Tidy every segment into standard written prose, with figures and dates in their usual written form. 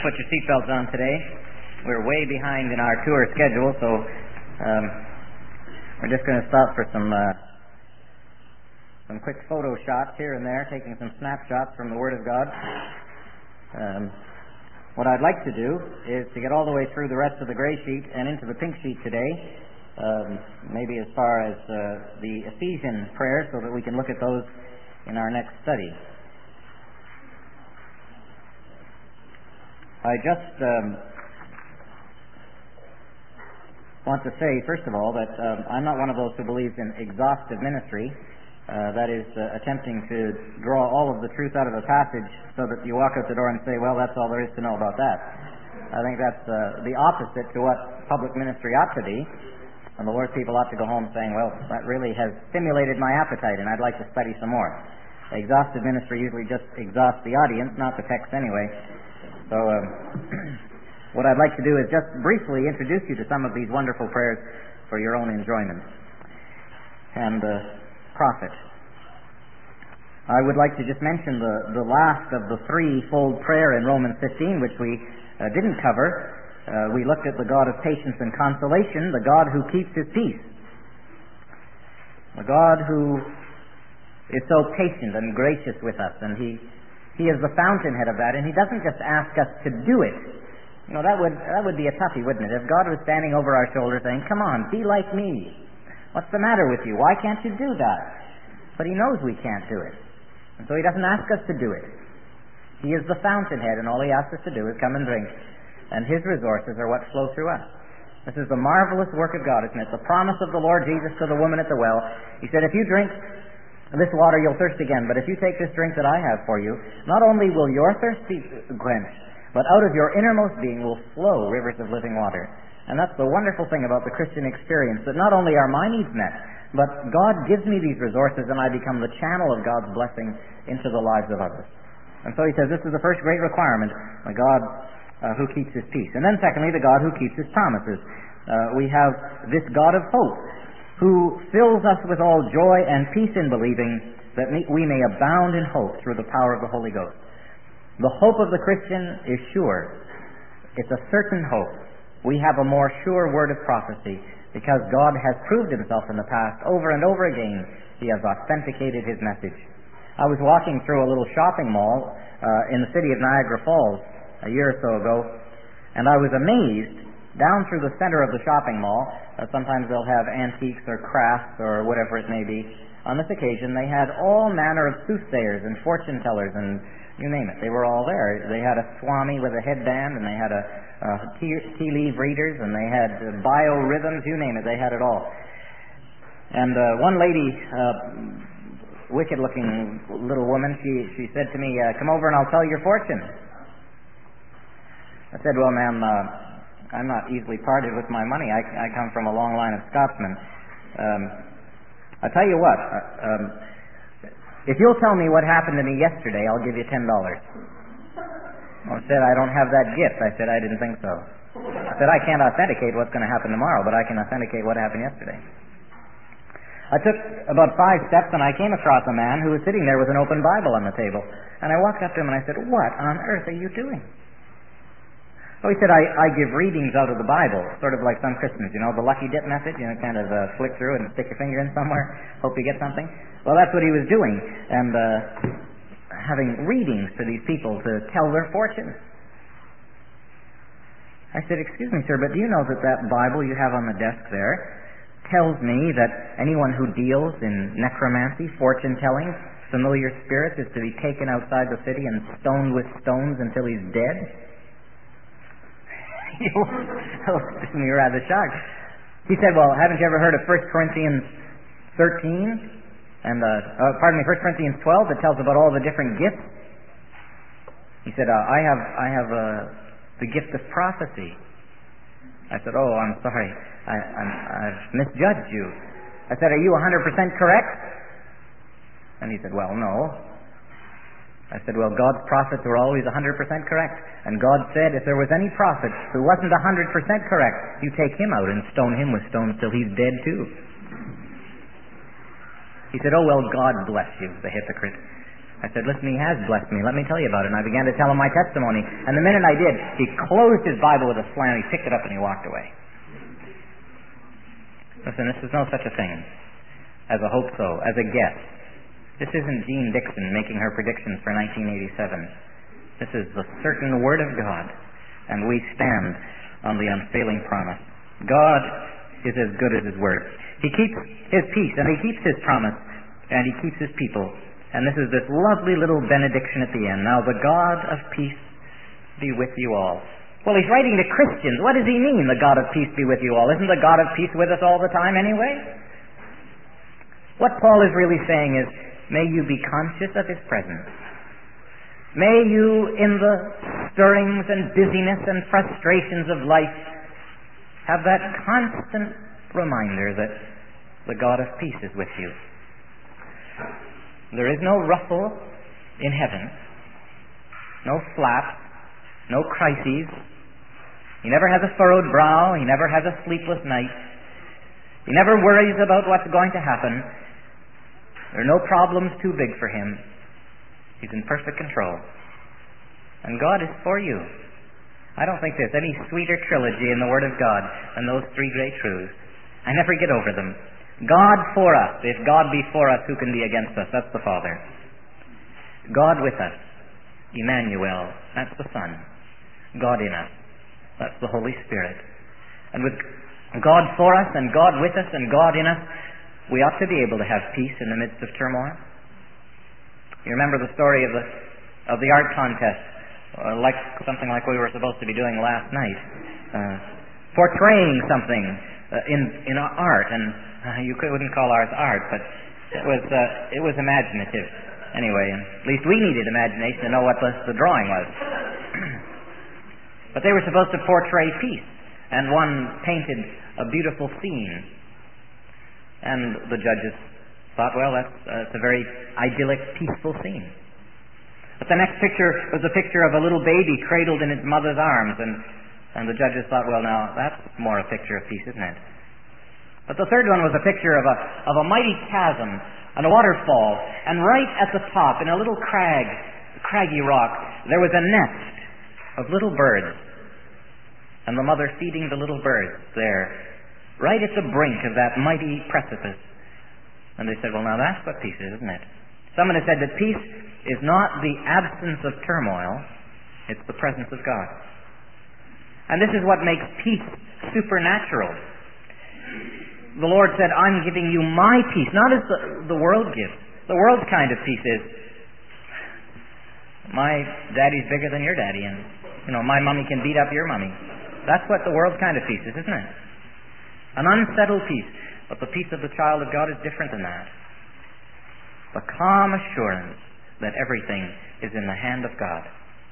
put your seatbelts on today. We're way behind in our tour schedule, so we're just going to stop for some quick photo shots here and there, taking some snapshots from the Word of God. What I'd like to do is to get all the way through the rest of the gray sheet and into the pink sheet today, maybe as far as the Ephesian prayers, so that we can look at those in our next study. I just want to say, first of all, that I'm not one of those who believes in exhaustive ministry, that is, attempting to draw all of the truth out of a passage so that you walk out the door and say, well, that's all there is to know about that. I think that's the opposite to what public ministry ought to be, and the Lord's people ought to go home saying, well, that really has stimulated my appetite, and I'd like to study some more. Exhaustive ministry usually just exhausts the audience, not the text anyway. So what I'd like to do is just briefly introduce you to some of these wonderful prayers for your own enjoyment and profit. I would like to just mention the last of the threefold prayer in Romans 15, which we didn't cover. We looked at the God of patience and consolation, the God who keeps His peace, the God who is so patient and gracious with us, and He is the fountainhead of that, and He doesn't just ask us to do it. You know, that would be a toughie, wouldn't it? If God was standing over our shoulder saying, come on, be like me. What's the matter with you? Why can't you do that? But He knows we can't do it. And so He doesn't ask us to do it. He is the fountainhead, and all He asks us to do is come and drink. And His resources are what flow through us. This is the marvelous work of God, isn't it? The promise of the Lord Jesus to the woman at the well. He said, if you drink this water, you'll thirst again. But if you take this drink that I have for you, not only will your thirst be quenched, but out of your innermost being will flow rivers of living water. And that's the wonderful thing about the Christian experience, that not only are my needs met, but God gives me these resources, and I become the channel of God's blessing into the lives of others. And so He says this is the first great requirement, the God who keeps His peace. And then secondly, the God who keeps His promises. We have this God of hope, who fills us with all joy and peace in believing, that we may abound in hope through the power of the Holy Ghost. The hope of the Christian is sure. It's a certain hope. We have a more sure word of prophecy, because God has proved Himself in the past over and over again. He has authenticated His message. I was walking through a little shopping mall in the city of Niagara Falls a year or so ago, and I was amazed. Down through the center of the shopping mall, sometimes they'll have antiques or crafts or whatever it may be. On this occasion, they had all manner of soothsayers and fortune tellers and you name it. They were all there. They had a Swami with a headband, and they had a tea leaf readers, and they had biorhythms, you name it. They had it all. And one lady, wicked-looking little woman, she said to me, come over and I'll tell your fortune. I said, well, ma'am, I'm not easily parted with my money. I come from a long line of Scotsmen. I'll tell you what, if you'll tell me what happened to me yesterday, I'll give you $10. I said, I don't have that gift. I said, I didn't think so. I said, I can't authenticate what's going to happen tomorrow, but I can authenticate what happened yesterday. I took about 5 steps, and I came across a man who was sitting there with an open Bible on the table. And I walked up to him and I said, what on earth are you doing? Oh, he said, I give readings out of the Bible, sort of like some Christians, you know, the lucky dip method, you know, kind of flick through it and stick your finger in somewhere, hope you get something. Well, that's what he was doing, and having readings for these people to tell their fortunes. I said, excuse me, sir, but do you know that Bible you have on the desk there tells me that anyone who deals in necromancy, fortune-telling, familiar spirits is to be taken outside the city and stoned with stones until he's dead? He looked at me rather shocked. He said, well, haven't you ever heard of 1 Corinthians 13? And, 1 Corinthians 12 that tells about all the different gifts? He said, I have the gift of prophecy. I said, oh, I'm sorry. I've misjudged you. I said, are you 100% correct? And he said, well, no. I said, well, God's prophets were always 100% correct. And God said if there was any prophet who wasn't 100% correct, you take him out and stone him with stones till he's dead too. He said, oh, well, God bless you, the hypocrite. I said, listen, he has blessed me. Let me tell you about it. And I began to tell him my testimony. And the minute I did, he closed his Bible with a slam. He picked it up and he walked away. Listen, this is no such a thing as a hope so, as a guess. This isn't Jean Dixon making her predictions for 1987. This is the certain Word of God. And we stand on the unfailing promise. God is as good as His Word. He keeps His peace and He keeps His promise and He keeps His people. And this is this lovely little benediction at the end. Now the God of peace be with you all. Well, he's writing to Christians. What does he mean, the God of peace be with you all? Isn't the God of peace with us all the time anyway? What Paul is really saying is, may you be conscious of His presence. May you, in the stirrings and busyness and frustrations of life, have that constant reminder that the God of peace is with you. There is no ruffle in heaven, no flap, no crises. He never has a furrowed brow. He never has a sleepless night. He never worries about what's going to happen. There are no problems too big for Him. He's in perfect control. And God is for you. I don't think there's any sweeter trilogy in the Word of God than those three great truths. I never get over them. God for us. If God be for us, who can be against us? That's the Father. God with us. Emmanuel. That's the Son. God in us. That's the Holy Spirit. And with God for us and God with us and God in us, we ought to be able to have peace in the midst of turmoil. You remember the story of the art contest, something like we were supposed to be doing last night, portraying something in art, and you wouldn't call ours art, but it was imaginative. Anyway, at least we needed imagination to know what the drawing was. But they were supposed to portray peace, and one painted a beautiful scene. And the judges thought, well, that's a very idyllic, peaceful scene. But the next picture was a picture of a little baby cradled in its mother's arms, and the judges thought, well, now, that's more a picture of peace, isn't it? But the third one was a picture of a mighty chasm and a waterfall, and right at the top, in a little craggy rock, there was a nest of little birds, and the mother feeding the little birds there, right at the brink of that mighty precipice. And they said, well, now that's what peace is, isn't it? Someone has said that peace is not the absence of turmoil, it's the presence of God. And this is what makes peace supernatural. The Lord said, I'm giving you my peace, not as the world gives. The world's kind of peace is, my daddy's bigger than your daddy, and my mummy can beat up your mummy. That's what the world's kind of peace is, isn't it? An unsettled peace. But the peace of the child of God is different than that. The calm assurance that everything is in the hand of God.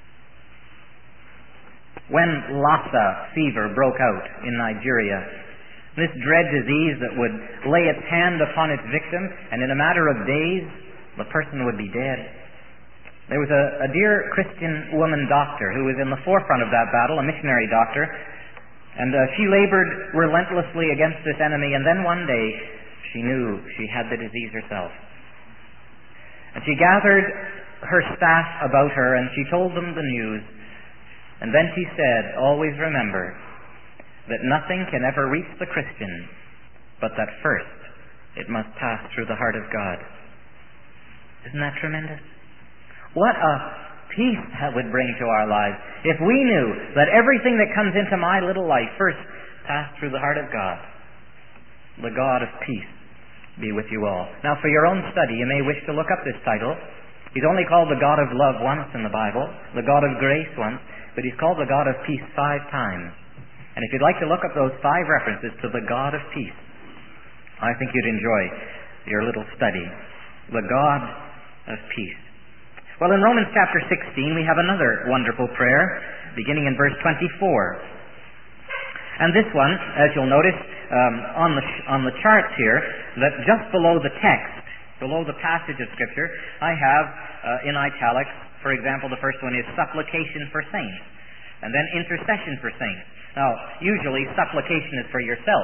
When Lassa fever broke out in Nigeria, this dread disease that would lay its hand upon its victim, and in a matter of days, the person would be dead. There was a dear Christian woman doctor who was in the forefront of that battle, a missionary doctor, and she labored relentlessly against this enemy, and then one day she knew she had the disease herself. And she gathered her staff about her, and she told them the news, and then she said, always remember that nothing can ever reach the Christian, but that first it must pass through the heart of God. Isn't that tremendous? What a peace that would bring to our lives if we knew that everything that comes into my little life first passed through the heart of God. The God of peace be with you all. Now, for your own study, you may wish to look up this title. He's only called the God of love once in the Bible, the God of grace once, but he's called the God of peace 5 times. And if you'd like to look up those 5 references to the God of peace, I think you'd enjoy your little study. The God of peace. Well, in Romans chapter 16, we have another wonderful prayer, beginning in verse 24. And this one, as you'll notice on the charts here, that just below the text, below the passage of Scripture, I have in italics, for example, the first one is supplication for saints, and then intercession for saints. Now, usually supplication is for yourself,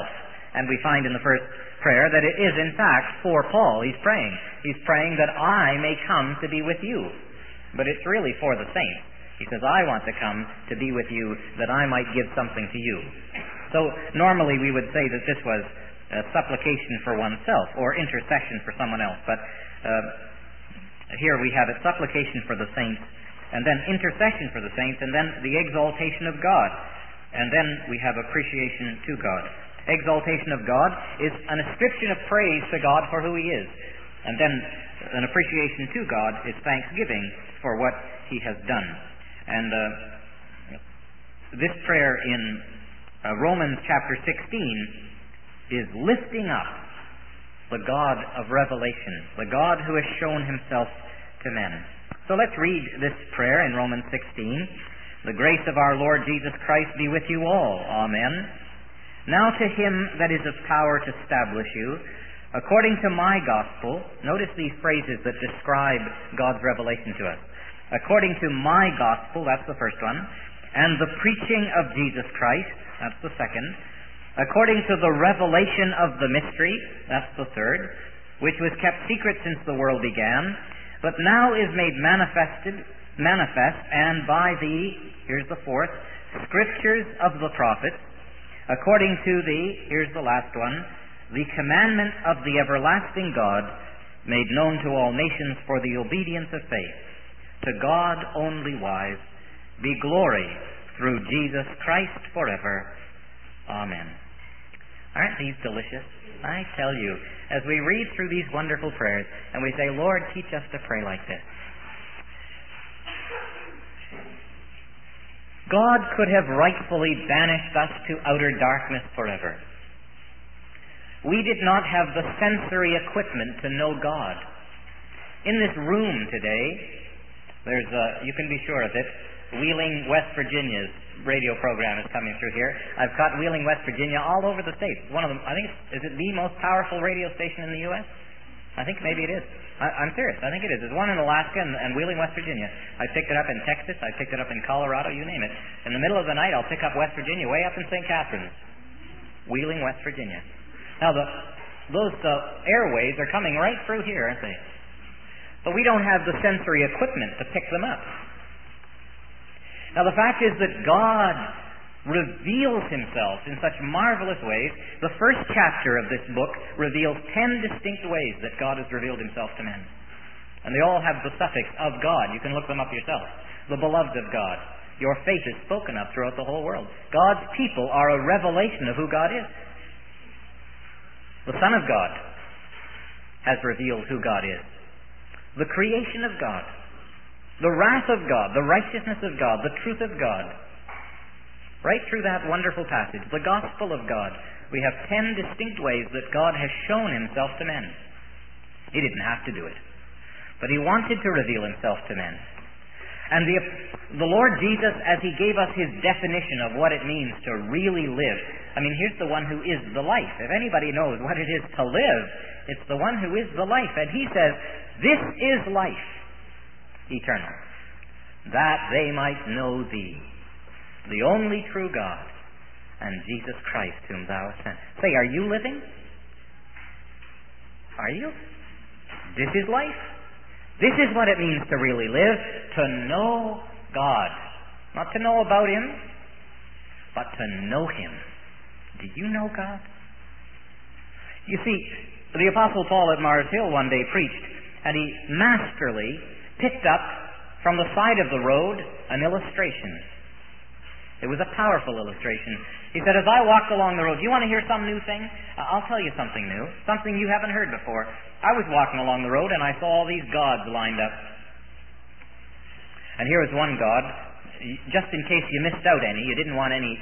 And we find in the first prayer that it is, in fact, for Paul. He's praying. He's praying that I may come to be with you. But it's really for the saints. He says, I want to come to be with you that I might give something to you. So normally we would say that this was a supplication for oneself or intercession for someone else. But here we have it, supplication for the saints, and then intercession for the saints, and then the exaltation of God. And then we have appreciation to God. Exaltation of God is an ascription of praise to God for who He is. And then an appreciation to God is thanksgiving for what He has done. And this prayer in Romans chapter 16 is lifting up the God of revelation, the God who has shown Himself to men. So let's read this prayer in Romans 16. The grace of our Lord Jesus Christ be with you all. Amen. Now to Him that is of power to establish you, according to my gospel, notice these phrases that describe God's revelation to us. According to my gospel, that's the first one, and the preaching of Jesus Christ, that's the second. According to the revelation of the mystery, that's the third, which was kept secret since the world began, but now is made manifest, and by the, here's the fourth, scriptures of the prophets, according to the, here's the last one, the commandment of the everlasting God, made known to all nations for the obedience of faith. To God only wise be glory through Jesus Christ forever. Amen. Aren't these delicious? I tell you, as we read through these wonderful prayers and we say, Lord, teach us to pray like this. God could have rightfully banished us to outer darkness forever. We did not have the sensory equipment to know God. In this room today, there's you can be sure of it, Wheeling, West Virginia's radio program is coming through here. I've caught Wheeling, West Virginia all over the state. One of them, I think, is it the most powerful radio station in the U.S.? I think maybe it is. I'm serious. I think it is. There's one in Alaska and Wheeling, West Virginia. I picked it up in Texas. I picked it up in Colorado. You name it. In the middle of the night, I'll pick up West Virginia, way up in St. Catharines. Wheeling, West Virginia. Now, those airwaves are coming right through here, aren't they? But we don't have the sensory equipment to pick them up. Now, the fact is that God reveals Himself in such marvelous ways. The first chapter of this book reveals 10 distinct ways that God has revealed Himself to men. And they all have the suffix of God. You can look them up yourself. The beloved of God. Your faith is spoken of throughout the whole world. God's people are a revelation of who God is. The Son of God has revealed who God is. The creation of God, the wrath of God, the righteousness of God, the truth of God. Right through that wonderful passage, the gospel of God, we have 10 distinct ways that God has shown Himself to men. He didn't have to do it, but He wanted to reveal Himself to men. And the Lord Jesus, as He gave us His definition of what it means to really live, I mean, here's the one who is the life. If anybody knows what it is to live, it's the one who is the life. And He says, this is life eternal, that they might know Thee, the only true God, and Jesus Christ whom Thou hast sent. Say, are you living? Are you? This is life. This is what it means to really live, to know God. Not to know about Him, but to know Him. Do you know God? You see, the Apostle Paul at Mars Hill one day preached, and he masterly picked up from the side of the road an illustration. It was a powerful illustration. He said, as I walked along the road, do you want to hear some new thing? I'll tell you something new, something you haven't heard before. I was walking along the road and I saw all these gods lined up. And here was one god, just in case you missed out any, you didn't want any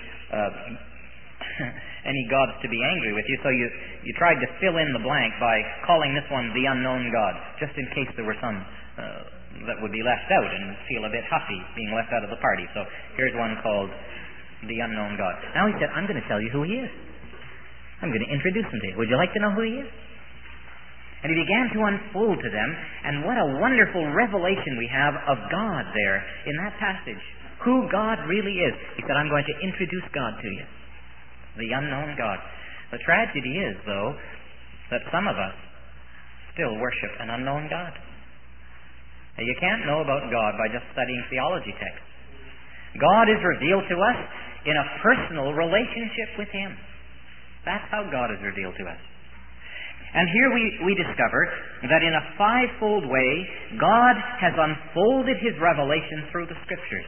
any gods to be angry with you, so you tried to fill in the blank by calling this one the unknown God, just in case there were some that would be left out and feel a bit huffy being left out of the party. So here's one called the unknown God. Now he said, I'm going to tell you who He is. I'm going to introduce Him to you. Would you like to know who He is? And he began to unfold to them, and what a wonderful revelation we have of God there in that passage. Who God really is. He said, I'm going to introduce God to you. The unknown God. The tragedy is, though, that some of us still worship an unknown God. Now, you can't know about God by just studying theology texts. God is revealed to us in a personal relationship with Him. That's how God is revealed to us. And here we discover that in a fivefold way, God has unfolded His revelation through the Scriptures.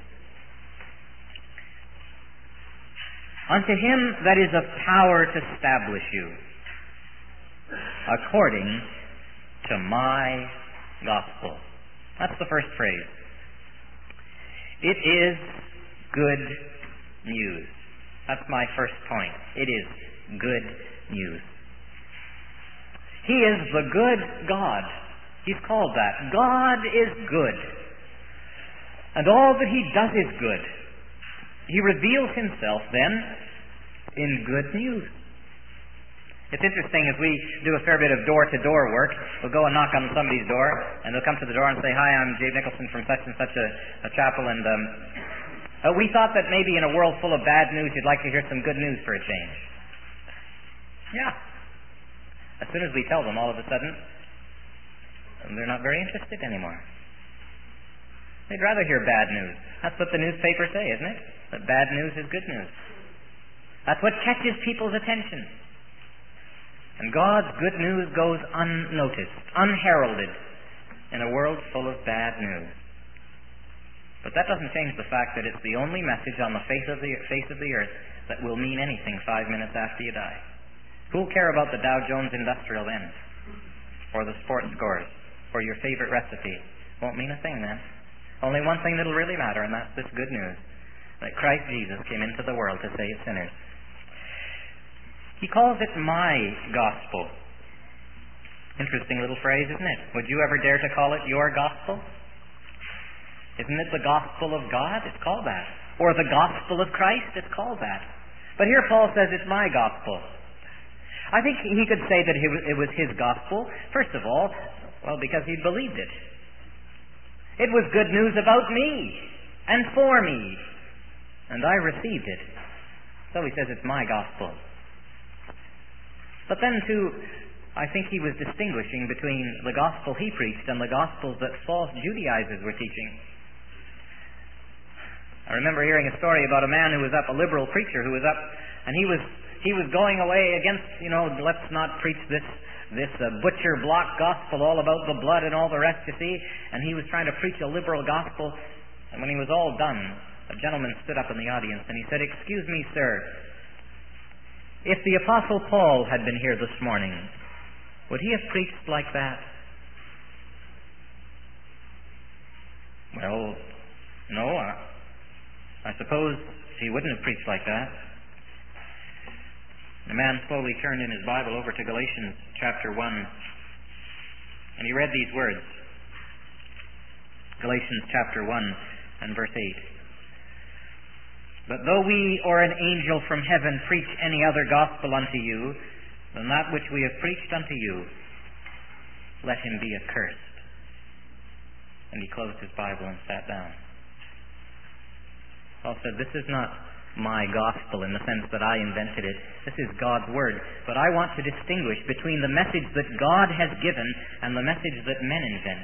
Unto Him that is of power to establish you, according to my gospel. That's the first phrase. It is good news. That's my first point. It is good news. He is the good God. He's called that. God is good. And all that He does is good. He reveals Himself then in good news. It's interesting, as we do a fair bit of door-to-door work, we'll go and knock on somebody's door, and they'll come to the door and say, "Hi, I'm Dave Nicholson from such and such a chapel, and we thought that maybe in a world full of bad news you'd like to hear some good news for a change." Yeah. As soon as we tell them, all of a sudden, they're not very interested anymore. They'd rather hear bad news. That's what the newspapers say, isn't it? That bad news is good news. That's what catches people's attention. And God's good news goes unnoticed, unheralded, in a world full of bad news. But that doesn't change the fact that it's the only message on the face of the earth that will mean anything 5 minutes after you die. Who'll care about the Dow Jones Industrial then? Or the sports scores? Or your favorite recipe? Won't mean a thing then. Only one thing that'll really matter, and that's this good news. That Christ Jesus came into the world to save sinners. He calls it my gospel. Interesting little phrase, isn't it? Would you ever dare to call it your gospel? Isn't it the gospel of God? It's called that. Or the gospel of Christ? It's called that. But here Paul says it's my gospel. I think he could say that it was his gospel, first of all, because he believed it. It was good news about me and for me, and I received it. So he says it's my gospel. But then, too, I think he was distinguishing between the gospel he preached and the gospels that false Judaizers were teaching. I remember hearing a story about a man who was up, a liberal preacher who was up, and he was going away against, let's not preach this butcher block gospel all about the blood and all the rest, you see. And he was trying to preach a liberal gospel, and when he was all done, a gentleman stood up in the audience and he said, "Excuse me, sir, if the Apostle Paul had been here this morning, would he have preached like that?" Well, no, I suppose he wouldn't have preached like that. The man slowly turned in his Bible over to Galatians chapter 1, and he read these words. Galatians chapter 1 and verse 8. "But though we or an angel from heaven preach any other gospel unto you than that which we have preached unto you, let him be accursed." And he closed his Bible and sat down. Paul said, this is not my gospel in the sense that I invented it. This is God's Word. But I want to distinguish between the message that God has given and the message that men invent.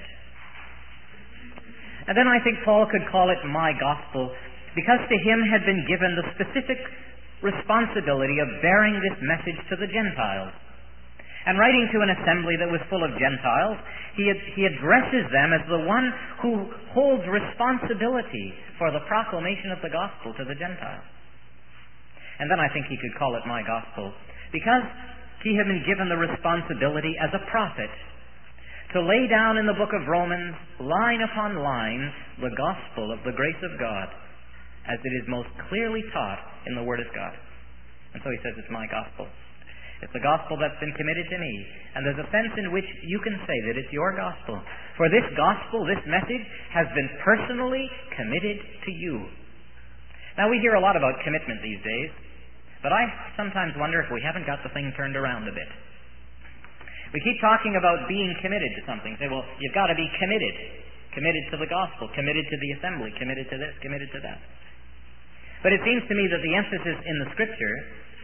And then I think Paul could call it my gospel because to him had been given the specific responsibility of bearing this message to the Gentiles. And writing to an assembly that was full of Gentiles, he addresses them as the one who holds responsibility for the proclamation of the gospel to the Gentiles. And then I think he could call it my gospel because he had been given the responsibility as a prophet to lay down in the book of Romans, line upon line, the gospel of the grace of God as it is most clearly taught in the Word of God. And so he says it's my gospel. It's the gospel that's been committed to me. And there's a sense in which you can say that it's your gospel. For this gospel, this message, has been personally committed to you. Now, we hear a lot about commitment these days, but I sometimes wonder if we haven't got the thing turned around a bit. We keep talking about being committed to something. Say, well, you've got to be committed. Committed to the gospel, committed to the assembly, committed to this, committed to that. But it seems to me that the emphasis in the Scripture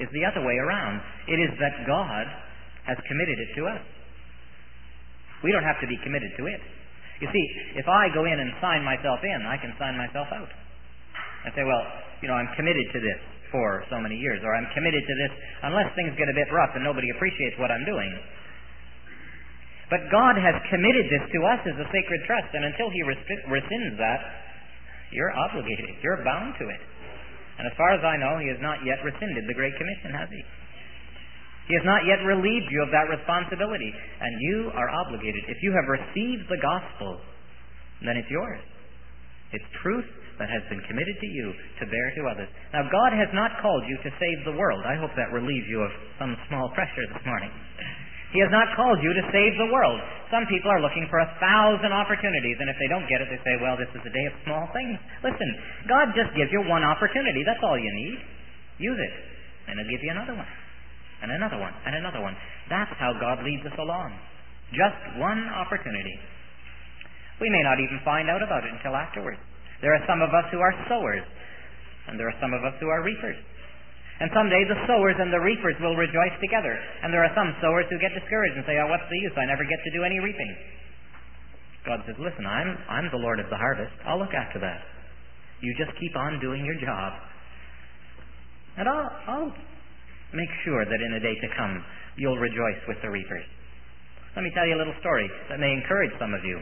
is the other way around. It is that God has committed it to us. We don't have to be committed to it. You see, if I go in and sign myself in, I can sign myself out. And say, well, I'm committed to this for so many years, or I'm committed to this unless things get a bit rough and nobody appreciates what I'm doing. But God has committed this to us as a sacred trust, and until He rescinds that, you're obligated. You're bound to it. And as far as I know, He has not yet rescinded the Great Commission, has He? He has not yet relieved you of that responsibility, and you are obligated. If you have received the gospel, then it's yours. It's truth that has been committed to you to bear to others. Now, God has not called you to save the world. I hope that relieves you of some small pressure this morning. He has not called you to save the world. Some people are looking for 1,000 opportunities, and if they don't get it, they say, well, this is a day of small things. Listen, God just gives you one opportunity. That's all you need. Use it, and He'll give you another one. And another one, and another one. That's how God leads us along. Just one opportunity. We may not even find out about it until afterwards. There are some of us who are sowers, and there are some of us who are reapers. And someday the sowers and the reapers will rejoice together. And there are some sowers who get discouraged and say, oh, what's the use? I never get to do any reaping. God says, listen, I'm the Lord of the harvest. I'll look after that. You just keep on doing your job. And I'll make sure that in a day to come, you'll rejoice with the reapers. Let me tell you a little story that may encourage some of you.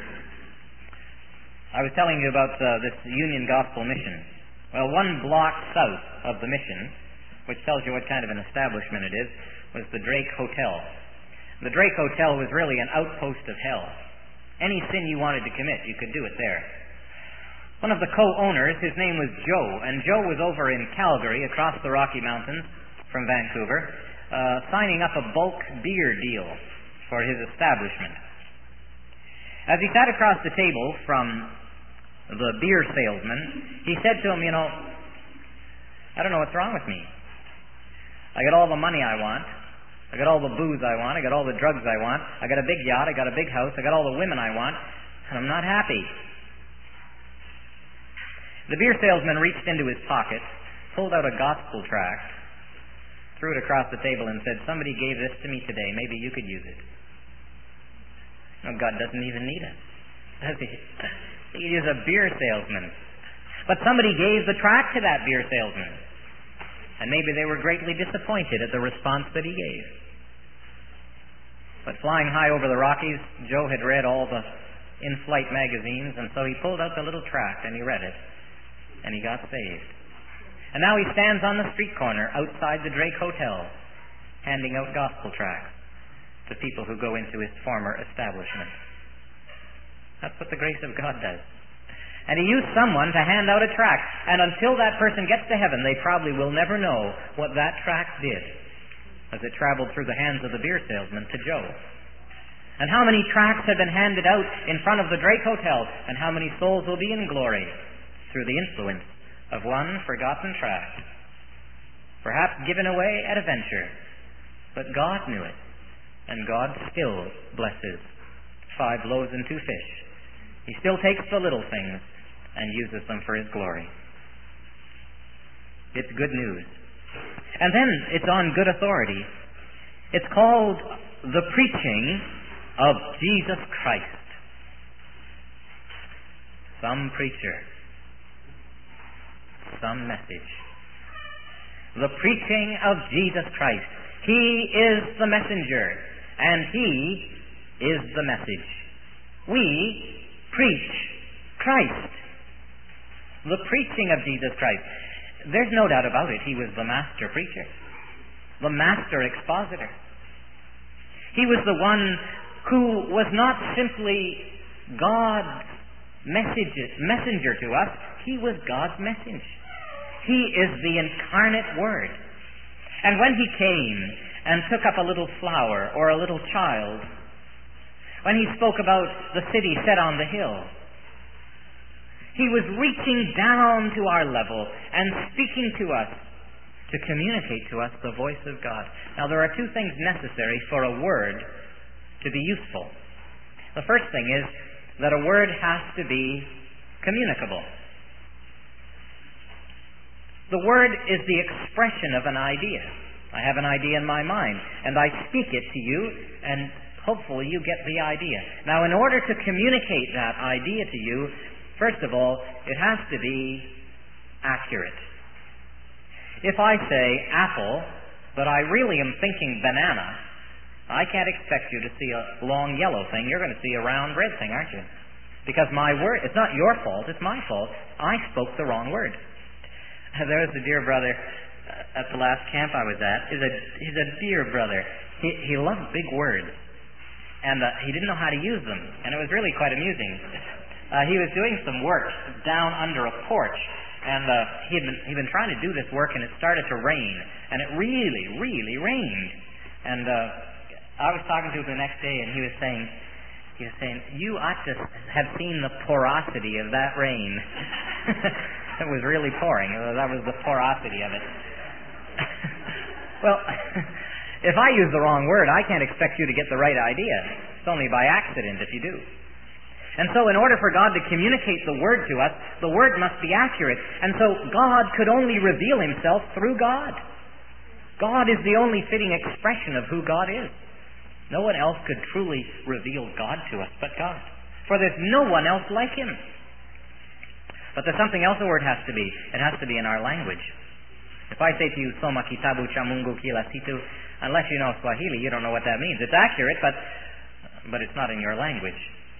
I was telling you about this Union Gospel Mission. Well, one block south of the mission, which tells you what kind of an establishment it is, was the Drake Hotel. The Drake Hotel was really an outpost of hell. Any sin you wanted to commit, you could do it there. One of the co-owners, his name was Joe, and Joe was over in Calgary, across the Rocky Mountains from Vancouver, signing up a bulk beer deal for his establishment. As he sat across the table from the beer salesman, he said to him, I don't know what's wrong with me. I got all the money I want. I got all the booze I want. I got all the drugs I want. I got a big yacht. I got a big house. I got all the women I want. And I'm not happy. The beer salesman reached into his pocket, pulled out a gospel tract, threw it across the table and said, somebody gave this to me today. Maybe you could use it. No, God doesn't even need it. Does He? He is a beer salesman. But somebody gave the tract to that beer salesman. And maybe they were greatly disappointed at the response that he gave. But flying high over the Rockies, Joe had read all the in-flight magazines, and so he pulled out the little tract and he read it. And he got saved. And now he stands on the street corner outside the Drake Hotel, handing out gospel tracts to people who go into his former establishment. That's what the grace of God does. And He used someone to hand out a tract, and until that person gets to heaven, they probably will never know what that tract did as it traveled through the hands of the beer salesman to Joe. And how many tracts have been handed out in front of the Drake Hotel, and how many souls will be in glory through the influence of one forgotten tract, perhaps given away at a venture, but God knew it, and God still blesses 5 loaves and 2 fish. He still takes the little things and uses them for His glory. It's good news. And then it's on good authority. It's called the preaching of Jesus Christ. Some preacher, some message. The preaching of Jesus Christ. He is the messenger, and He is the message. We preach Christ. The preaching of Jesus Christ. There's no doubt about it. He was the master preacher, the master expositor. He was the one who was not simply God's messenger to us. He was God's message. He is the incarnate Word. And when He came and took up a little flower or a little child, when He spoke about the city set on the hill, He was reaching down to our level and speaking to us to communicate to us the voice of God. Now, there are 2 things necessary for a word to be useful. The first thing is that a word has to be communicable. The Word is the expression of an idea. I have an idea in my mind, and I speak it to you, and hopefully you get the idea. Now, in order to communicate that idea to you, first of all, it has to be accurate. If I say apple, but I really am thinking banana, I can't expect you to see a long yellow thing. You're going to see a round red thing, aren't you? Because my word, it's not your fault, it's my fault. I spoke the wrong word. There was a dear brother at the last camp I was at. He's a dear brother. He loved big words, and he didn't know how to use them, and it was really quite amusing. He was doing some work down under a porch, and he'd been trying to do this work, and it started to rain, and it really, really rained. And I was talking to him the next day, and he was saying, you ought to have seen the porosity of that rain. It was really pouring. That was the porosity of it. Well, if I use the wrong word, I can't expect you to get the right idea. It's only by accident if you do. And so in order for God to communicate the Word to us, the Word must be accurate. And so God could only reveal Himself through God. God is the only fitting expression of who God is. No one else could truly reveal God to us but God. For there's no one else like Him. But there's something else the Word has to be. It has to be in our language. If I say to you, Soma kitabu cha Mungu kila situ, unless you know Swahili, you don't know what that means. It's accurate, but it's not in your language.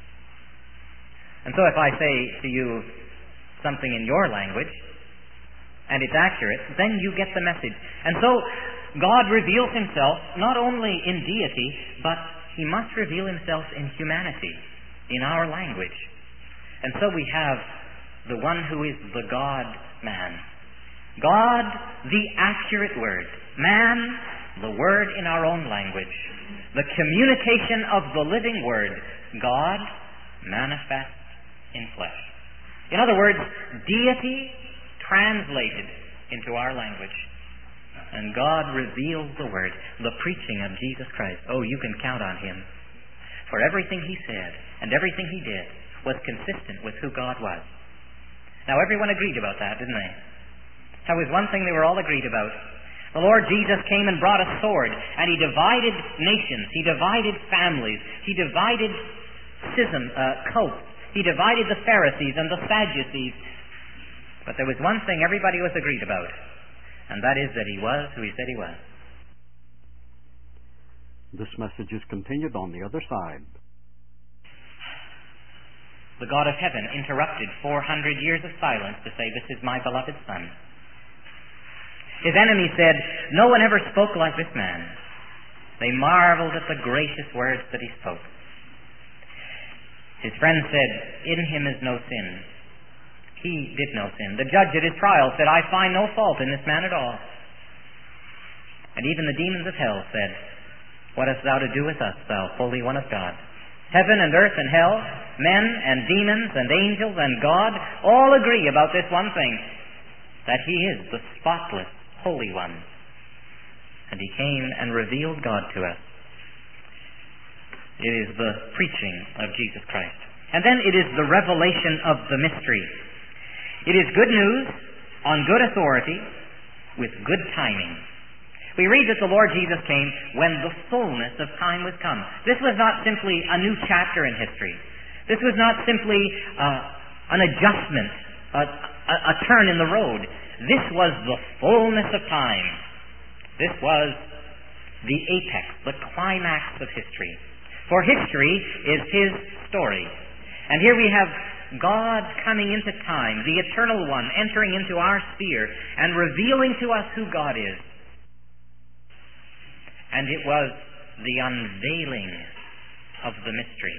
And so if I say to you something in your language, and it's accurate, then you get the message. And so God reveals Himself not only in deity, but He must reveal Himself in humanity, in our language. And so we have the one who is the God-man. God, the accurate Word. Man, the Word in our own language. The communication of the living Word. God, manifest in flesh. In other words, deity translated into our language. And God reveals the Word, the preaching of Jesus Christ. Oh, you can count on Him. For everything He said and everything He did was consistent with who God was. Now, everyone agreed about that, didn't they? That was one thing they were all agreed about. The Lord Jesus came and brought a sword, and He divided nations. He divided families. He divided cults. He divided the Pharisees and the Sadducees. But there was one thing everybody was agreed about, and that is that He was who He said He was. This message is continued on the other side. The God of heaven interrupted 400 years of silence to say, "This is my beloved Son." His enemies said, "No one ever spoke like this man." They marveled at the gracious words that He spoke. His friends said, "In Him is no sin." He did no sin. The judge at His trial said, "I find no fault in this man at all." And even the demons of hell said, "What hast thou to do with us, thou Holy One of God?" Heaven and earth and hell, men and demons and angels and God all agree about this one thing, that He is the spotless Holy One. And He came and revealed God to us. It is the preaching of Jesus Christ. And then it is the revelation of the mystery. It is good news on good authority with good timing. We read that the Lord Jesus came when the fullness of time was come. This was not simply a new chapter in history. This was not simply an adjustment, a turn in the road. This was the fullness of time. This was the apex, the climax of history. For history is His story. And here we have God coming into time, the Eternal One entering into our sphere and revealing to us who God is. And it was the unveiling of the mystery.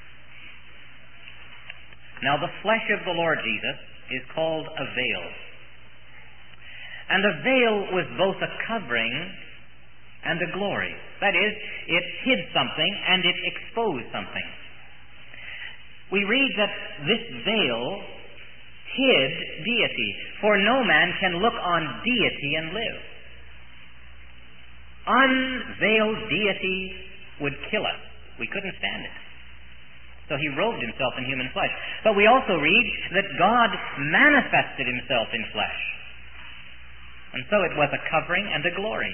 Now, the flesh of the Lord Jesus is called a veil. And a veil was both a covering and a glory. That is, it hid something and it exposed something. We read that this veil hid deity, for no man can look on deity and live. Unveiled deity would kill us. We couldn't stand it. So He robed Himself in human flesh. But we also read that God manifested Himself in flesh. And so it was a covering and a glory.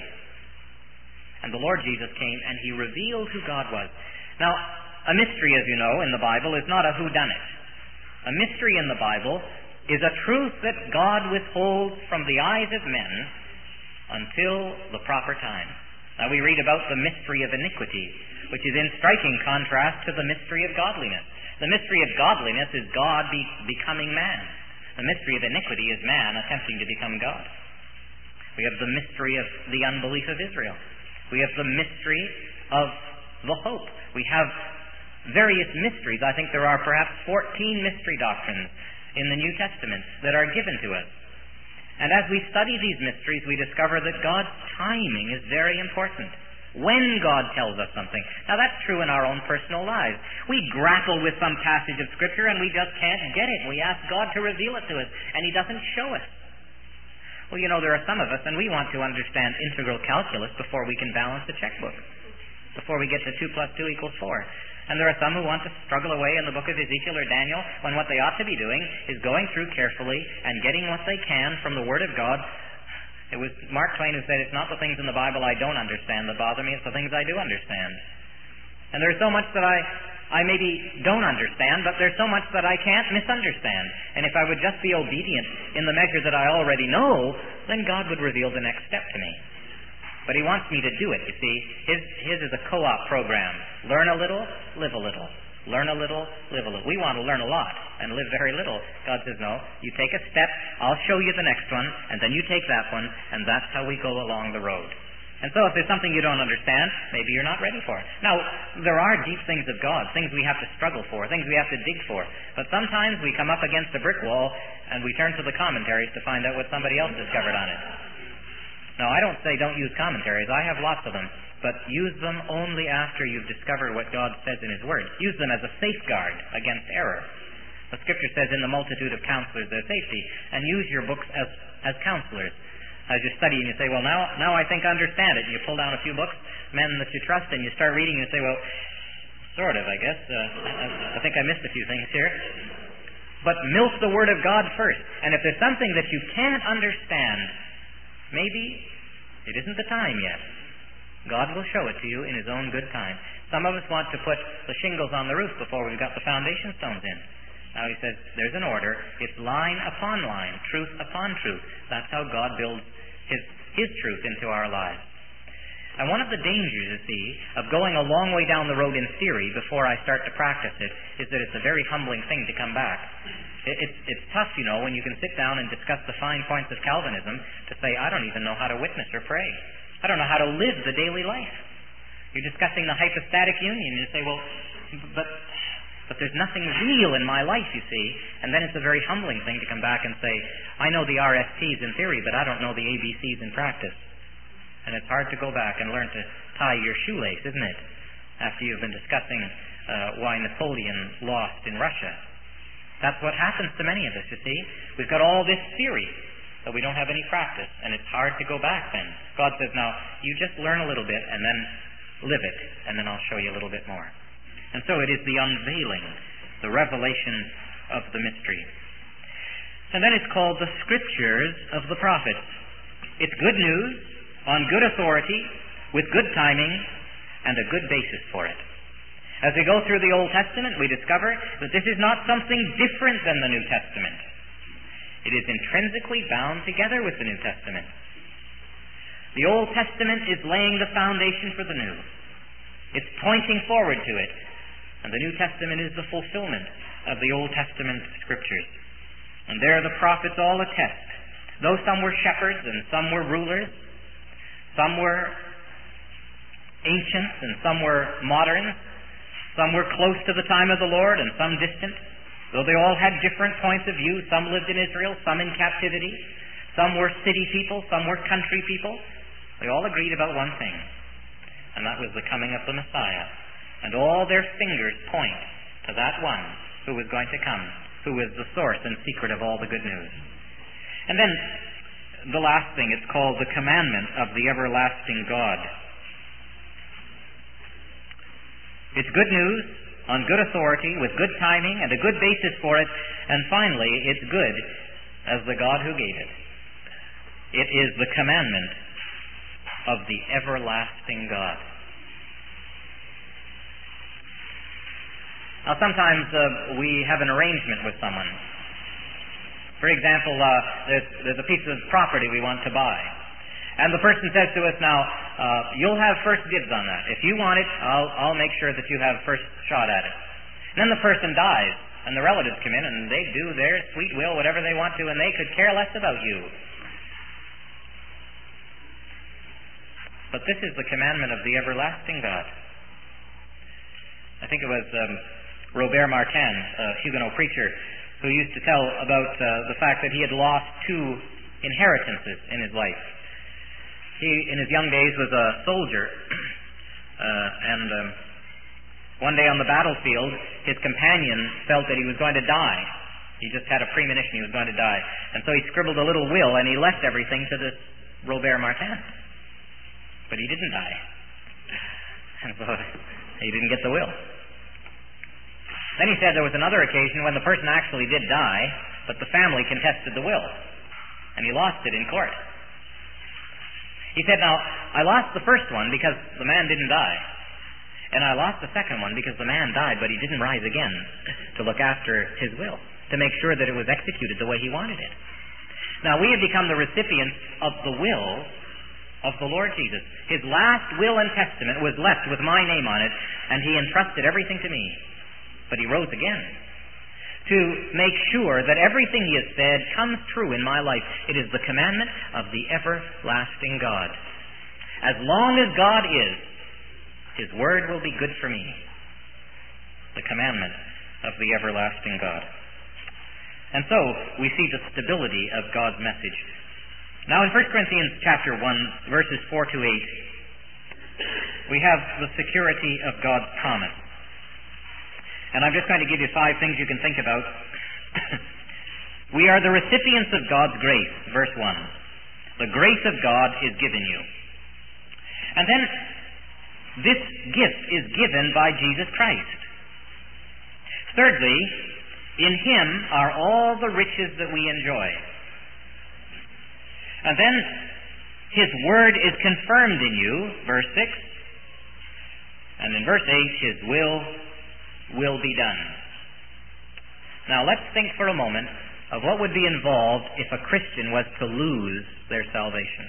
And the Lord Jesus came and He revealed who God was. Now, a mystery, as you know, in the Bible is not a whodunit. A mystery in the Bible is a truth that God withholds from the eyes of men until the proper time. Now we read about the mystery of iniquity, which is in striking contrast to the mystery of godliness. The mystery of godliness is God becoming man. The mystery of iniquity is man attempting to become God. We have the mystery of the unbelief of Israel. We have the mystery of the hope. We have various mysteries. I think there are perhaps 14 mystery doctrines in the New Testament that are given to us. And as we study these mysteries, we discover that God's timing is very important. When God tells us something. Now that's true in our own personal lives. We grapple with some passage of Scripture and we just can't get it. We ask God to reveal it to us and He doesn't show us. Well, you know, there are some of us, and we want to understand integral calculus before we can balance the checkbook, before we get to 2 + 2 = 4. And there are some who want to struggle away in the book of Ezekiel or Daniel when what they ought to be doing is going through carefully and getting what they can from the Word of God. It was Mark Twain who said, it's not the things in the Bible I don't understand that bother me, it's the things I do understand. And there's so much that I maybe don't understand, but there's so much that I can't misunderstand. And if I would just be obedient in the measure that I already know, then God would reveal the next step to me. But He wants me to do it, you see. His is a co-op program. Learn a little, live a little. Learn a little, live a little. We want to learn a lot and live very little. God says, no, you take a step, I'll show you the next one, and then you take that one, and that's how we go along the road. And so if there's something you don't understand, maybe you're not ready for it. Now, there are deep things of God, things we have to struggle for, things we have to dig for. But sometimes we come up against a brick wall and we turn to the commentaries to find out what somebody else discovered on it. Now, I don't say don't use commentaries. I have lots of them. But use them only after you've discovered what God says in His Word. Use them as a safeguard against error. The Scripture says, in the multitude of counselors there's safety. And use your books as counselors. As you study and you say, well, now I think I understand it. And you pull down a few books, men that you trust, and you start reading and you say, well, sort of, I guess. I think I missed a few things here. But milk the Word of God first. And if there's something that you can't understand, maybe it isn't the time yet. God will show it to you in His own good time. Some of us want to put the shingles on the roof before we've got the foundation stones in. Now He says, there's an order. It's line upon line, truth upon truth. That's how God builds His truth into our lives. And one of the dangers, you see, of going a long way down the road in theory before I start to practice it is that it's a very humbling thing to come back. It's tough, you know, when you can sit down and discuss the fine points of Calvinism to say, I don't even know how to witness or pray. I don't know how to live the daily life. You're discussing the hypostatic union, and you say, well, but there's nothing real in my life, you see. And then it's a very humbling thing to come back and say, I know the RSTs in theory, but I don't know the ABCs in practice. And it's hard to go back and learn to tie your shoelace, isn't it? After you've been discussing why Napoleon lost in Russia. That's what happens to many of us, you see. We've got all this theory, but we don't have any practice, and it's hard to go back then. God says, now, you just learn a little bit, and then live it, and then I'll show you a little bit more. And so it is the unveiling, the revelation of the mystery. And then it's called the Scriptures of the Prophets. It's good news, on good authority, with good timing, and a good basis for it. As we go through the Old Testament, we discover that this is not something different than the New Testament. It is intrinsically bound together with the New Testament. The Old Testament is laying the foundation for the New. It's pointing forward to it. And the New Testament is the fulfillment of the Old Testament Scriptures. And there the prophets all attest. Though some were shepherds and some were rulers, some were ancients and some were modern, some were close to the time of the Lord and some distant. Though they all had different points of view, some lived in Israel, some in captivity, some were city people, some were country people, they all agreed about one thing, and that was the coming of the Messiah. And all their fingers point to that one who was going to come, who is the source and secret of all the good news. And then the last thing, it's called the commandment of the everlasting God. It's good news on good authority, with good timing and a good basis for it, and finally, it's good as the God who gave it. It is the commandment of the everlasting God. Now, sometimes we have an arrangement with someone. For example, there's a piece of property we want to buy. And the person says to us, now, you'll have first dibs on that. If you want it, I'll make sure that you have first shot at it. And then the person dies, and the relatives come in, and they do their sweet will, whatever they want to, and they could care less about you. But this is the commandment of the everlasting God. I think it was Robert Martin, a Huguenot preacher, who used to tell about the fact that he had lost 2 inheritances in his life. He, in his young days, was a soldier, and one day on the battlefield, his companion felt that he was going to die. He just had a premonition he was going to die. And so he scribbled a little will, and he left everything to this Robert Martin. But he didn't die. And so he didn't get the will. Then he said there was another occasion when the person actually did die, but the family contested the will, and he lost it in court. He said, now, I lost the first one because the man didn't die, and I lost the second one because the man died, but he didn't rise again to look after his will, to make sure that it was executed the way he wanted it. Now, we have become the recipients of the will of the Lord Jesus. His last will and testament was left with my name on it, and he entrusted everything to me. But he rose again to make sure that everything he has said comes true in my life. It is the commandment of the everlasting God. As long as God is, his word will be good for me. The commandment of the everlasting God. And so we see the stability of God's message. Now in 1 Corinthians chapter 1, verses 4 to 8, we have the security of God's promise. And I'm just going to give you 5 things you can think about. We are the recipients of God's grace, verse 1. The grace of God is given you. And then, this gift is given by Jesus Christ. Thirdly, in Him are all the riches that we enjoy. And then, His Word is confirmed in you, verse 6. And in verse 8, His will be done. Now let's think for a moment of what would be involved if a Christian was to lose their salvation.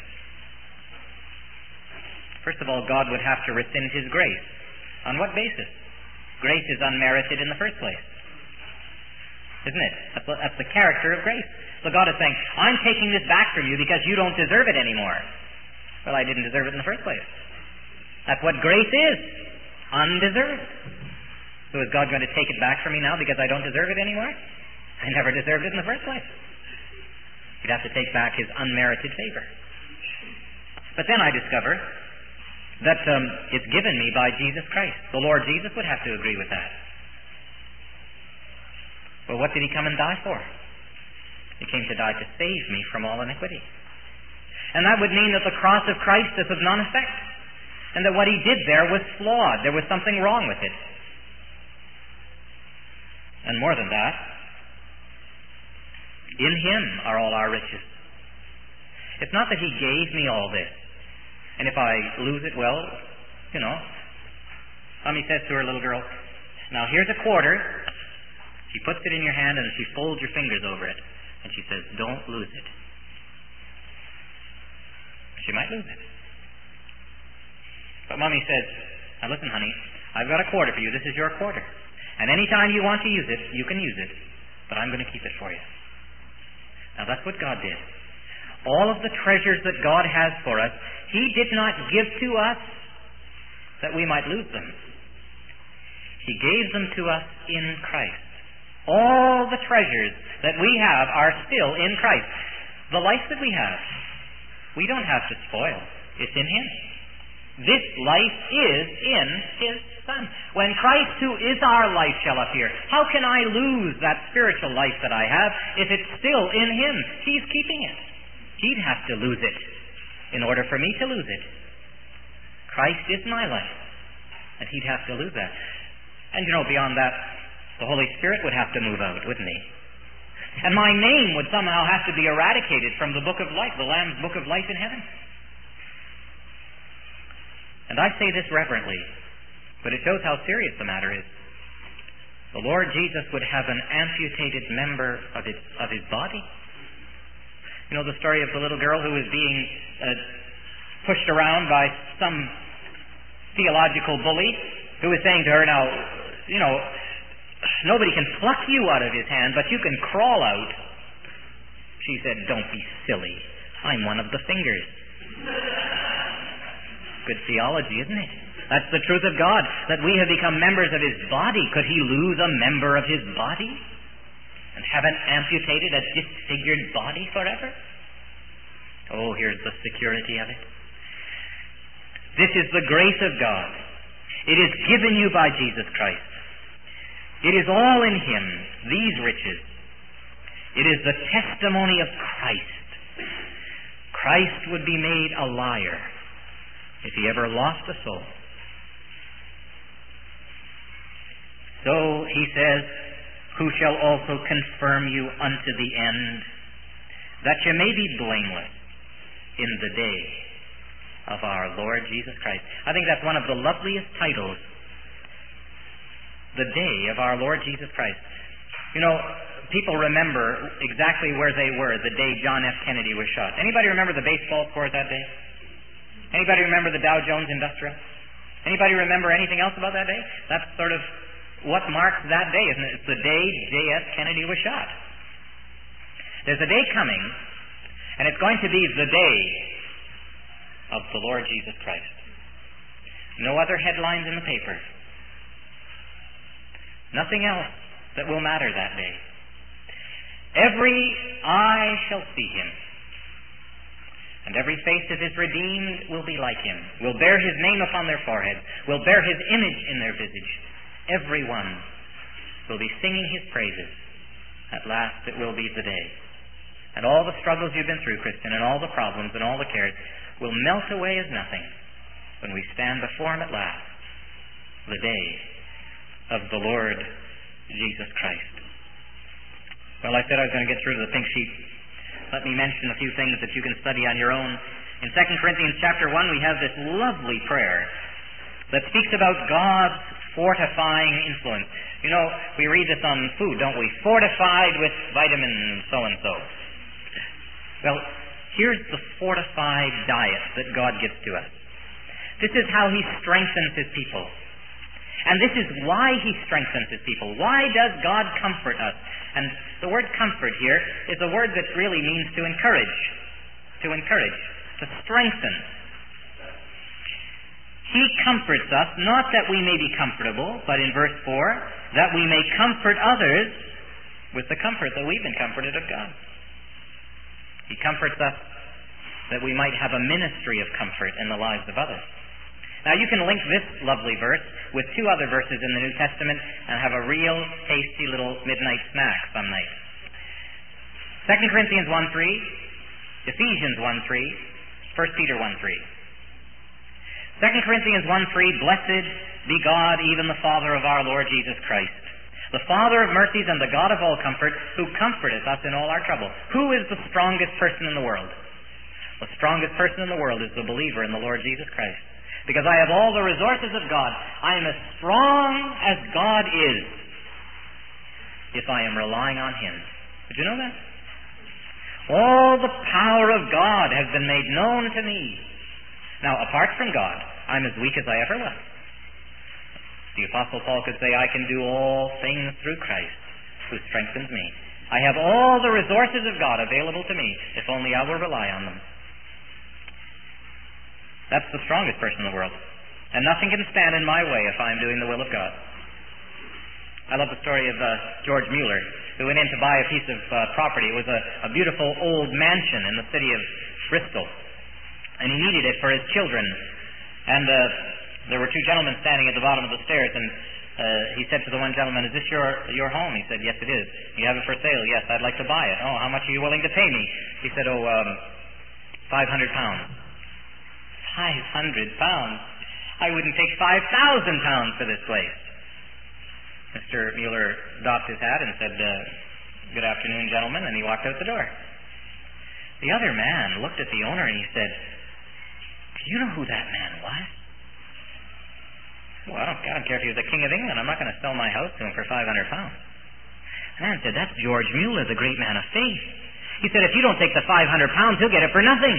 First of all, God would have to rescind His grace. On what basis? Grace is unmerited in the first place. Isn't it? That's the character of grace. So God is saying, I'm taking this back from you because you don't deserve it anymore. Well, I didn't deserve it in the first place. That's what grace is. Undeserved. So is God going to take it back from me now because I don't deserve it anymore? I never deserved it in the first place. He'd have to take back His unmerited favor. But then I discover that it's given me by Jesus Christ. The Lord Jesus would have to agree with that. Well, what did He come and die for? He came to die to save me from all iniquity. And that would mean that the cross of Christ is of none effect. And that what He did there was flawed. There was something wrong with it. And more than that, in Him are all our riches. It's not that He gave me all this. And if I lose it, well, you know. Mommy says to her little girl, now here's a quarter. She puts it in your hand and she folds your fingers over it. And she says, don't lose it. She might lose it. But Mommy says, now listen, honey, I've got a quarter for you. This is your quarter. And any time you want to use it, you can use it. But I'm going to keep it for you. Now that's what God did. All of the treasures that God has for us, He did not give to us that we might lose them. He gave them to us in Christ. All the treasures that we have are still in Christ. The life that we have, we don't have to spoil. It's in Him. This life is in His Son. When Christ, who is our life, shall appear, how can I lose that spiritual life that I have if it's still in Him? He's keeping it. He'd have to lose it in order for me to lose it. Christ is my life, and He'd have to lose that. And beyond that, the Holy Spirit would have to move out, wouldn't He? And my name would somehow have to be eradicated from the book of life, the Lamb's book of life in heaven. And I say this reverently, but it shows how serious the matter is. The Lord Jesus would have an amputated member of his body. You know the story of the little girl who was being pushed around by some theological bully who was saying to her, now, you know, nobody can pluck you out of his hand, but you can crawl out. She said, don't be silly. I'm one of the fingers. Good theology, isn't it? That's the truth of God, that we have become members of His body. Could He lose a member of His body and have an amputated, a disfigured body forever? Oh, here's the security of it. This is the grace of God. It is given you by Jesus Christ. It is all in Him, these riches. It is the testimony of Christ. Christ would be made a liar if He ever lost a soul. So He says, who shall also confirm you unto the end, that ye may be blameless in the day of our Lord Jesus Christ. I think that's one of the loveliest titles, the day of our Lord Jesus Christ. You know, people remember exactly where they were the day John F. Kennedy was shot. Anybody remember the baseball scores that day? Anybody remember the Dow Jones Industrial? Anybody remember anything else about that day? That's sort of what marks that day, isn't it? It's the day J.F. Kennedy was shot. There's a day coming, and it's going to be the day of the Lord Jesus Christ. No other headlines in the paper. Nothing else that will matter that day. Every eye shall see Him, and every face that is redeemed will be like Him, will bear His name upon their foreheads, will bear His image in their visage. Every one will be singing His praises. At last it will be the day. And all the struggles you've been through, Christian, and all the problems and all the cares will melt away as nothing when we stand before Him at last, the day of the Lord Jesus Christ. Well, I said I was going to get through to the pink sheet. Let me mention a few things that you can study on your own. In 2 Corinthians chapter 1, we have this lovely prayer that speaks about God's fortifying influence. You know, we read this on food, don't we? Fortified with vitamin so-and-so. Well, here's the fortified diet that God gives to us. This is how He strengthens His people. And this is why He strengthens His people. Why does God comfort us? And the word comfort here is a word that really means to encourage. To encourage. To strengthen. He comforts us, not that we may be comfortable, but in verse 4, that we may comfort others with the comfort that we've been comforted of God. He comforts us that we might have a ministry of comfort in the lives of others. Now you can link this lovely verse with two other verses in the New Testament and have a real tasty little midnight snack some night. 2 Corinthians 1:3, Ephesians 1:3, 1 Peter 1:3. 2 Corinthians 1:3, blessed be God, even the Father of our Lord Jesus Christ, the Father of mercies and the God of all comfort, who comforteth us in all our trouble. Who is the strongest person in the world? The strongest person in the world is the believer in the Lord Jesus Christ. Because I have all the resources of God. I am as strong as God is if I am relying on Him. Did you know that? All the power of God has been made known to me. Now, apart from God, I'm as weak as I ever was. The Apostle Paul could say, I can do all things through Christ, who strengthens me. I have all the resources of God available to me, if only I will rely on them. That's the strongest person in the world. And nothing can stand in my way if I am doing the will of God. I love the story of George Mueller, who went in to buy a piece of property. It was a beautiful old mansion in the city of Bristol. And he needed it for his children. And there were two gentlemen standing at the bottom of the stairs, and he said to the one gentleman, is this your home? He said, yes, it is. You have it for sale? Yes, I'd like to buy it. Oh, how much are you willing to pay me? He said, £500. £500? I wouldn't take £5,000 for this place. Mr. Mueller doffed his hat and said, "Good afternoon, gentlemen," and he walked out the door. The other man looked at the owner and he said, "Do you know who that man was?" "Well, I don't care if he was the King of England. I'm not going to sell my house to him for £500. The man said, "That's George Mueller, the great man of faith." He said, "If you don't take the £500, he'll get it for nothing."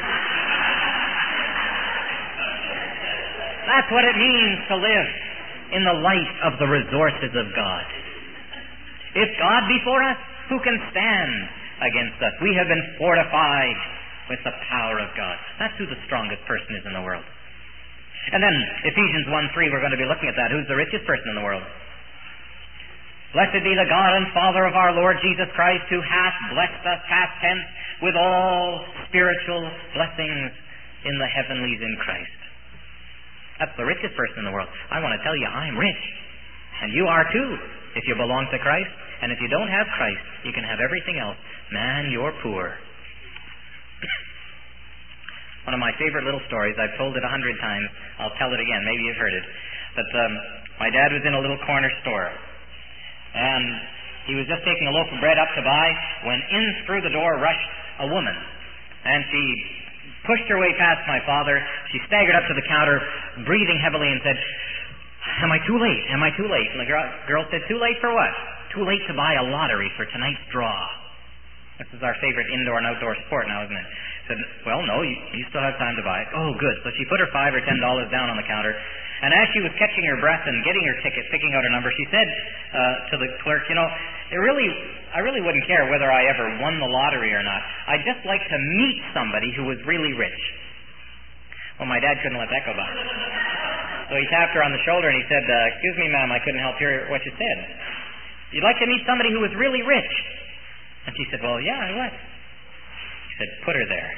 That's what it means to live in the light of the resources of God. If God be for us, who can stand against us? We have been fortified with the power of God. That's who the strongest person is in the world. And then Ephesians 1:3, we're going to be looking at that. Who's the richest person in the world? "Blessed be the God and Father of our Lord Jesus Christ, who hath blessed us," past tense, "with all spiritual blessings in the heavenlies in Christ." That's the richest person in the world. I want to tell you, I'm rich. And you are too, if you belong to Christ. And if you don't have Christ, you can have everything else. Man, you're poor. One of my favorite little stories, I've told it 100 times. I'll tell it again. Maybe you've heard it. But my dad was in a little corner store. And he was just taking a loaf of bread up to buy when in through the door rushed a woman. And she pushed her way past my father. She staggered up to the counter, breathing heavily, and said, "Am I too late? Am I too late?" And the girl said, "Too late for what?" "Too late to buy a lottery for tonight's draw." This is our favorite indoor and outdoor sport now, isn't it? I said, "Well, no, you still have time to buy it." "Oh, good." So she put her $5 or $10 down on the counter. And as she was catching her breath and getting her ticket, picking out her number, she said to the clerk, I really wouldn't care whether I ever won the lottery or not. I'd just like to meet somebody who was really rich." Well, my dad couldn't let that go by. So he tapped her on the shoulder and he said, "Excuse me, ma'am, I couldn't help hear what you said. You'd like to meet somebody who was really rich?" And she said, "Well, yeah, I would." He said, "Put her there."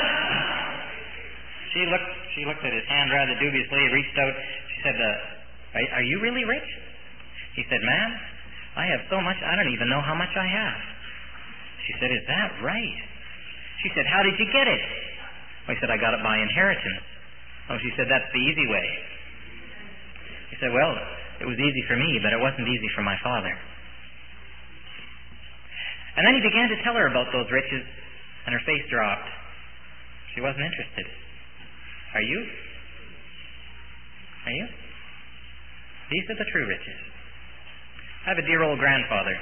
She looked at his hand rather dubiously, reached out. She said, Are you really rich?" He said, "Ma'am, I have so much, I don't even know how much I have." She said, "Is that right?" She said, "How did you get it?" Well, he said, "I got it by inheritance." Oh, she said, "That's the easy way." He said, "Well, it was easy for me, but it wasn't easy for my father." And then he began to tell her about those riches, and her face dropped. She wasn't interested. Are you? Are you? These are the true riches. I have a dear old grandfather.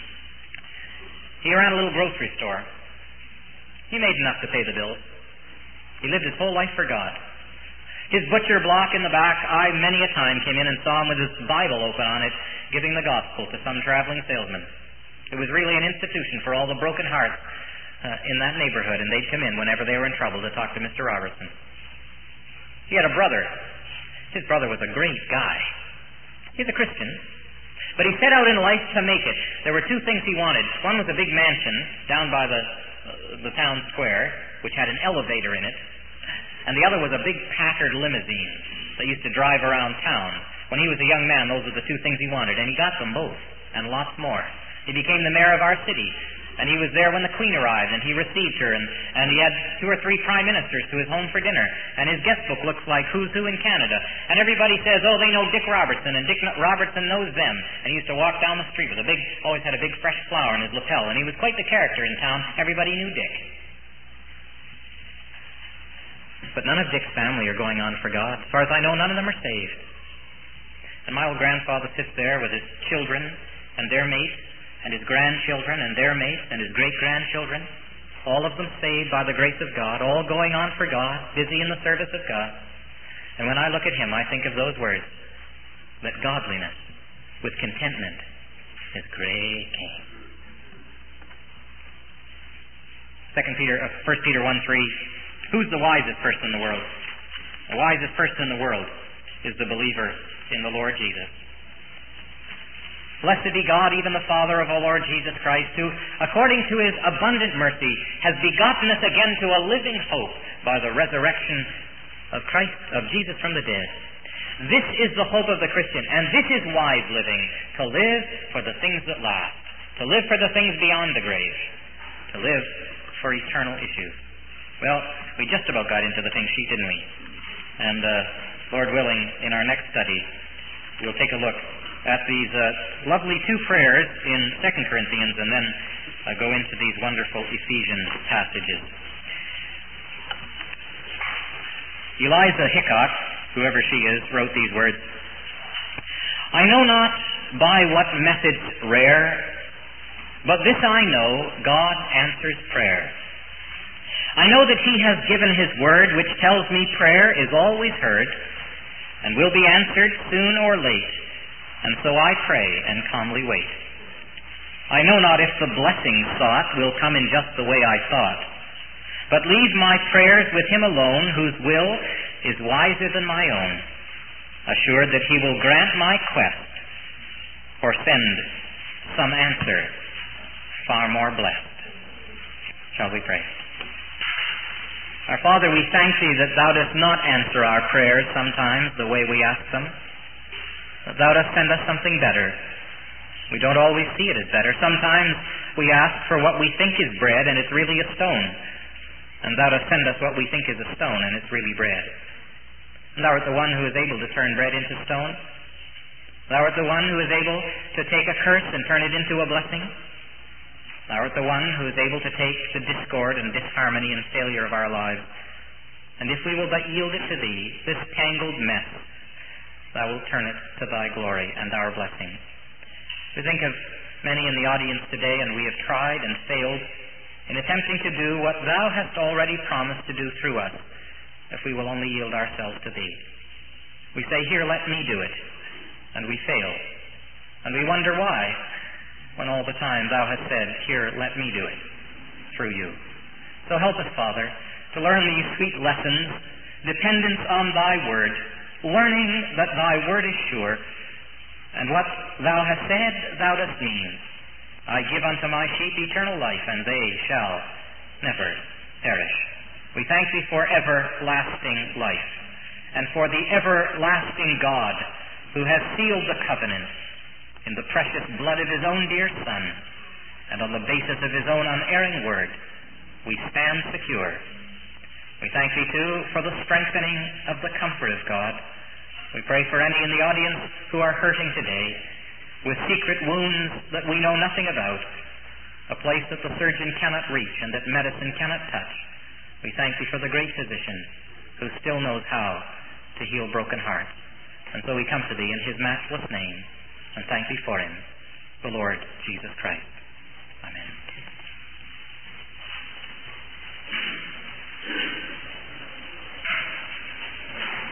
He ran a little grocery store. He made enough to pay the bills. He lived his whole life for God. His butcher block in the back, I many a time came in and saw him with his Bible open on it, giving the gospel to some traveling salesman. It was really an institution for all the broken hearts in that neighborhood, and they'd come in whenever they were in trouble to talk to Mr. Robertson. He had a brother. His brother was a great guy. He's a Christian. But he set out in life to make it. There were two things he wanted. One was a big mansion down by the town square, which had an elevator in it. And the other was a big Packard limousine that used to drive around town. When he was a young man, those were the two things he wanted. And he got them both, and lots more. He became the mayor of our city. And he was there when the Queen arrived, and he received her, and he had 2 or 3 prime ministers to his home for dinner. And his guest book looks like Who's Who in Canada. And everybody says, oh, they know Dick Robertson, and Dick Robertson knows them. And he used to walk down the street with always had a big fresh flower in his lapel, and he was quite the character in town. Everybody knew Dick. But none of Dick's family are going on for God. As far as I know, none of them are saved. And my old grandfather sits there with his children and their mates, and his grandchildren and their mates, and his great-grandchildren, all of them saved by the grace of God, all going on for God, busy in the service of God. And when I look at him, I think of those words, that godliness with contentment is great gain. 1 Peter 1:3, who's the wisest person in the world? The wisest person in the world is the believer in the Lord Jesus. Blessed be God, even the Father of our Lord Jesus Christ, who, according to his abundant mercy, has begotten us again to a living hope by the resurrection of Jesus from the dead. This is the hope of the Christian, and this is wise living, to live for the things that last, to live for the things beyond the grave, to live for eternal issues. Well, we just about got into the thing sheet, didn't we? And Lord willing, in our next study, we'll take a look at these lovely two prayers in 2 Corinthians and then go into these wonderful Ephesians passages. Eliza Hickok, whoever she is, wrote these words, "I know not by what methods rare, but this I know, God answers prayer. I know that He has given His word, which tells me prayer is always heard and will be answered soon or late, and so I pray and calmly wait. I know not if the blessing sought will come in just the way I thought, but leave my prayers with Him alone, whose will is wiser than my own, assured that He will grant my quest, or send some answer far more blessed." Shall we pray? Our Father, we thank Thee that Thou dost not answer our prayers sometimes the way we ask them, that Thou dost send us something better. We don't always see it as better. Sometimes we ask for what we think is bread and it's really a stone, and Thou dost send us what we think is a stone and it's really bread. And Thou art the one who is able to turn bread into stone. Thou art the one who is able to take a curse and turn it into a blessing. Thou art the one who is able to take the discord and disharmony and failure of our lives, and if we will but yield it to Thee, this tangled mess, Thou wilt turn it to Thy glory and our blessing. We think of many in the audience today, and we have tried and failed in attempting to do what Thou hast already promised to do through us, if we will only yield ourselves to Thee. We say, "Here, let me do it," and we fail. And we wonder why, when all the time Thou hast said, "Here, let me do it," through You. So help us, Father, to learn these sweet lessons, dependence on Thy word, learning that Thy word is sure, and what Thou hast said Thou dost mean. "I give unto my sheep eternal life, and they shall never perish." We thank Thee for everlasting life, and for the everlasting God who has sealed the covenant in the precious blood of His own dear Son, and on the basis of His own unerring word, we stand secure. We thank Thee, too, for the strengthening of the comfort of God. We pray for any in the audience who are hurting today, with secret wounds that we know nothing about, a place that the surgeon cannot reach and that medicine cannot touch. We thank Thee for the great physician who still knows how to heal broken hearts. And so we come to Thee in His matchless name, and thank Thee for Him, the Lord Jesus Christ.